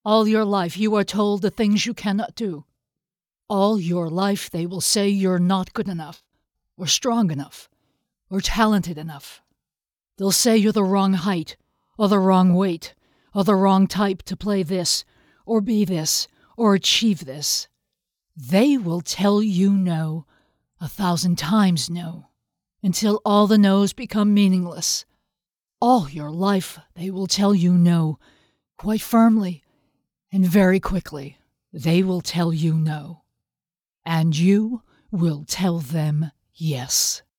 All your life you are told the things you cannot do. All your life they will say you're not good enough, or strong enough, or talented enough. They'll say you're the wrong height, or the wrong weight, or the wrong type to play this, or be this, or achieve this. They will tell you no, 1,000 times no, until all the no's become meaningless. All your life they will tell you no, quite firmly, and very quickly. They will tell you no. And you will tell them yes.